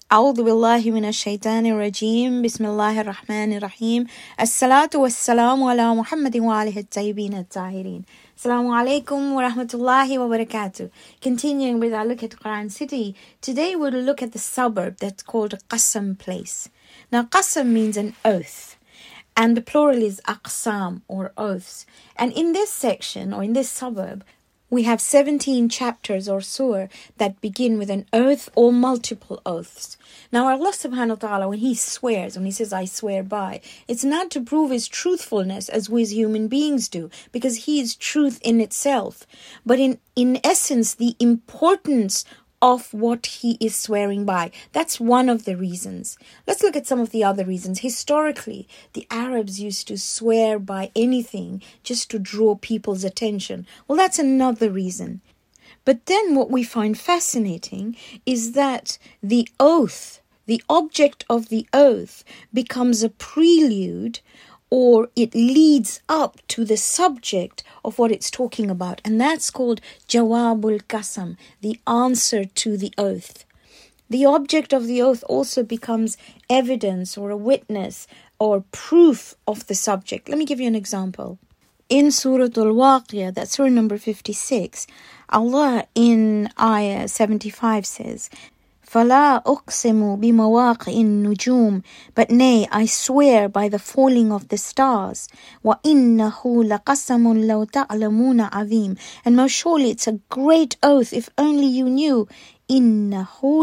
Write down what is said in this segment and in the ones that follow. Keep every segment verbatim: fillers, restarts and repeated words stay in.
أعوذ بالله من الشيطان الرجيم بسم الله الرحمن الرحيم الصلاة والسلام على محمد وآله الطيبين الطاهرين. Assalamu alaikum wa rahmatullahi wa barakatuh. Continuing with our look at Quran City, today we'll look at the suburb that's called Qasam place. Now Qasam means an oath, and the plural is aqsam or oaths. And in this section or in this suburb, we have seventeen chapters or surah that begin with an oath or multiple oaths. Now Allah subhanahu wa ta'ala, when He swears, when He says, I swear by, it's not to prove His truthfulness as we as human beings do, because He is truth in itself. But in, in essence, the importance of what He is swearing by. That's one of the reasons. Let's look at some of the other reasons. Historically, the Arabs used to swear by anything just to draw people's attention. Well, that's another reason. But then what we find fascinating is that the oath, the object of the oath, becomes a prelude, or it leads up to the subject of what it's talking about. And that's called Jawabul Qasam, the answer to the oath. The object of the oath also becomes evidence or a witness or proof of the subject. Let me give you an example. In Surah Al-Waqiyah, that's Surah number fifty-six, Allah in Ayah seventy-five says, فَلَا أُقْسِمُ بِمَوَاقِعِ النُّجُومِ But nay, I swear by the falling of the stars. وَإِنَّهُ لَقَسَمٌ لَوْ تَعْلَمُونَ عَظِيمٌ And most surely it's a great oath if only you knew. إِنَّهُ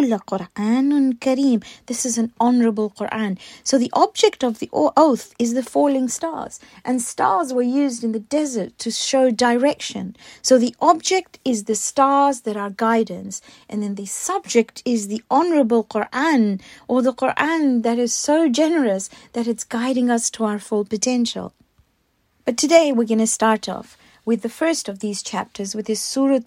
لَقُرْآنٌ كَرِيمٌ This is an honorable Quran. So the object of the oath is the falling stars. And stars were used in the desert to show direction. So the object is the stars that are guidance. And then the subject is the honorable Quran, or the Quran that is so generous that it's guiding us to our full potential. But today we're going to start off with the first of these chapters, with this Surah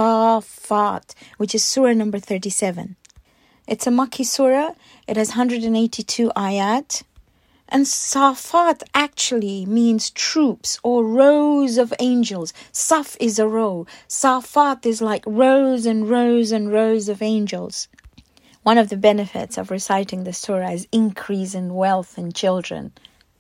As-Saffat, which is Surah number thirty-seven. It's a Makki surah. It has one hundred eighty-two ayat. And Safat actually means troops or rows of angels. Saf is a row. Safat is like rows and rows and rows of angels. One of the benefits of reciting the surah is increase in wealth and children.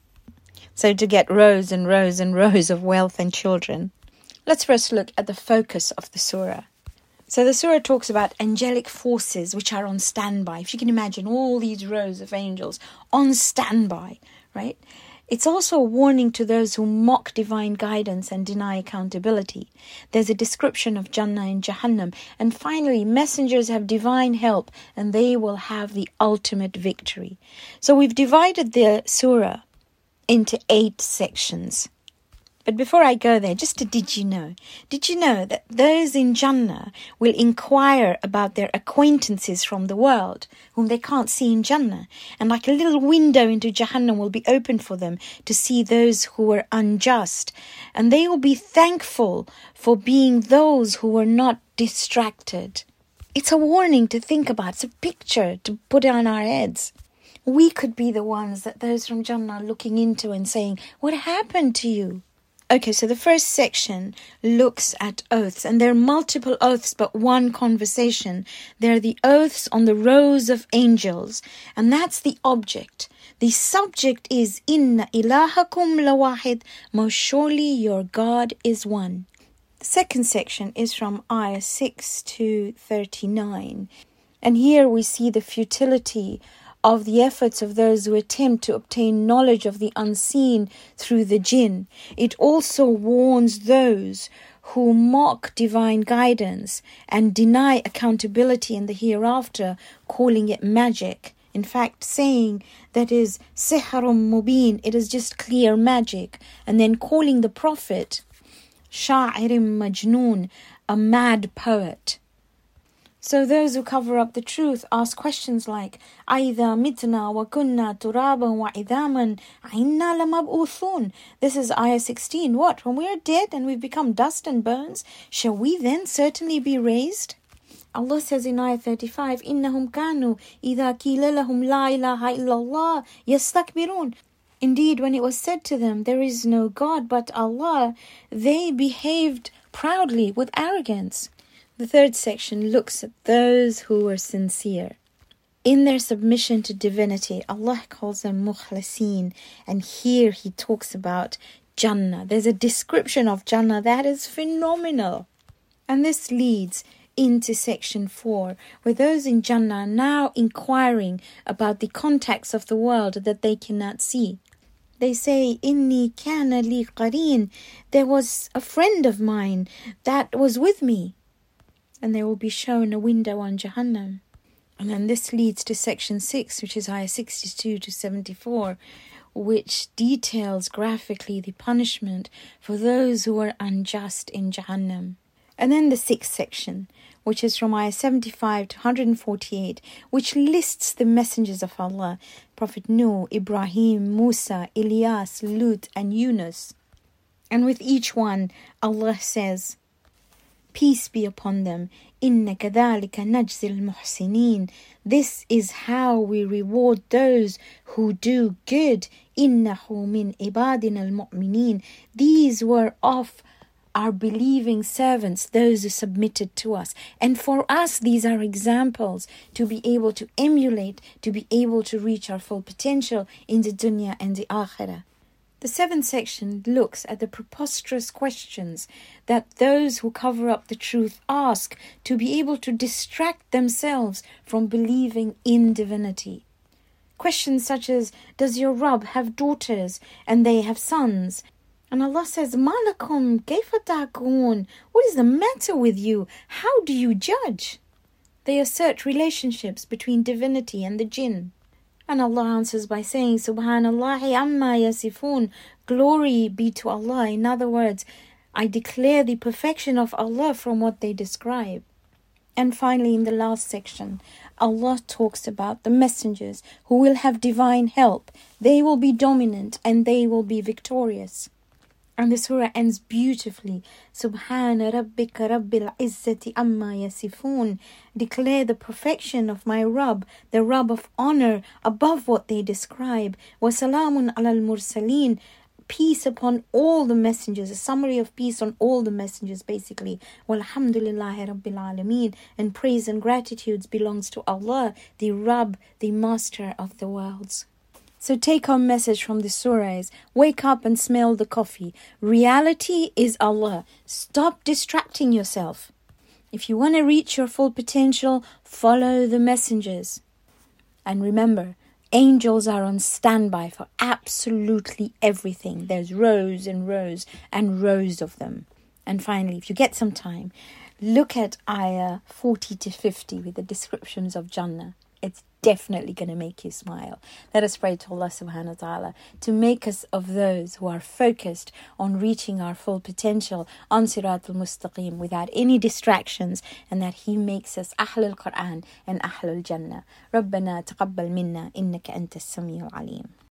So to get rows and rows and rows of wealth and children. Let's first look at the focus of the surah. So the surah talks about angelic forces which are on standby. If you can imagine all these rows of angels on standby, right? It's also a warning to those who mock divine guidance and deny accountability. There's a description of Jannah and Jahannam. And finally, messengers have divine help and they will have the ultimate victory. So we've divided the surah into eight sections. But before I go there, just a did you know? Did you know that those in Jannah will inquire about their acquaintances from the world, whom they can't see in Jannah? And like a little window into Jahannam will be opened for them to see those who were unjust. And they will be thankful for being those who were not distracted. It's a warning to think about. It's a picture to put on our heads. We could be the ones that those from Jannah are looking into and saying, what happened to you? Okay, so the first section looks at oaths, and there are multiple oaths, but one conversation. They're the oaths on the rows of angels, and that's the object. The subject is, Inna ilahakum lawahid, most surely your God is one. The second section is from ayah six to thirty-nine, and here we see the futility of the efforts of those who attempt to obtain knowledge of the unseen through the jinn. It also warns those who mock divine guidance and deny accountability in the hereafter, calling it magic. In fact, saying that is sihrun mubin, it is just clear magic, and then calling the Prophet sha'irim majnoon, a mad poet. So those who cover up the truth ask questions like, أَإِذَا مِتْنَا وَكُنَّا تُرَابًا وَعِذَامًا أَإِنَّا لَمَبْعُوثُونَ This is ayah sixteen. What? When we are dead and we've become dust and bones, shall we then certainly be raised? Allah says in ayah thirty-five, إِنَّهُمْ كَانُوا إِذَا كِيلَ لَهُمْ لَا إِلَهَ إِلَّا اللَّهِ يَسْتَكْبِرُونَ Indeed, when it was said to them, there is no God but Allah, they behaved proudly with arrogance. The third section looks at those who were sincere. In their submission to divinity, Allah calls them mukhlasin, and here He talks about Jannah. There's a description of Jannah that is phenomenal. And this leads into section four, where those in Jannah are now inquiring about the contacts of the world that they cannot see. They say, Inni kana li qareen. There was a friend of mine that was with me. And they will be shown a window on Jahannam. And then this leads to section six, which is ayah sixty-two to seventy-four, which details graphically the punishment for those who are unjust in Jahannam. And then the sixth section, which is from ayah seventy-five to one hundred forty-eight, which lists the messengers of Allah, Prophet Nuh, Ibrahim, Musa, Ilyas, Lut, and Yunus. And with each one, Allah says, peace be upon them. Inna kadhalika najzil muhsinin. This is how we reward those who do good. Innahu min ibadina al-mu'minin. These were of our believing servants, those who submitted to us. And for us, these are examples to be able to emulate, to be able to reach our full potential in the dunya and the akhirah. The seventh section looks at the preposterous questions that those who cover up the truth ask to be able to distract themselves from believing in divinity. Questions such as, does your Rabb have daughters and they have sons? And Allah says, Malakum kayfa ta'qun? What is the matter with you? How do you judge? They assert relationships between divinity and the jinn. And Allah answers by saying, Subhanallahi amma yasifun. Glory be to Allah. In other words, I declare the perfection of Allah from what they describe. And finally, in the last section, Allah talks about the messengers who will have divine help. They will be dominant and they will be victorious. And the surah ends beautifully. Subhana rabbika rabbil izzati amma yasifun. Declare the perfection of my Rabb, the Rabb of honor, above what they describe. Wa salamun alal mursaleen. Peace upon all the messengers. A summary of peace on all the messengers, basically. Walhamdulillahi rabbil alameen. And praise and gratitude belongs to Allah, the Rabb, the Master of the worlds. So take home message from the surahs. Wake up and smell the coffee. Reality is Allah. Stop distracting yourself. If you want to reach your full potential, follow the messengers. And remember, angels are on standby for absolutely everything. There's rows and rows and rows of them. And finally, if you get some time, look at ayah forty to fifty with the descriptions of Jannah. It's definitely going to make you smile. Let us pray to Allah subhanahu wa ta'ala to make us of those who are focused on reaching our full potential on Siratul Mustaqim without any distractions, and that He makes us Ahlul Quran and Ahlul Jannah. Rabbana taqabbal minna innaka antas samiul alim.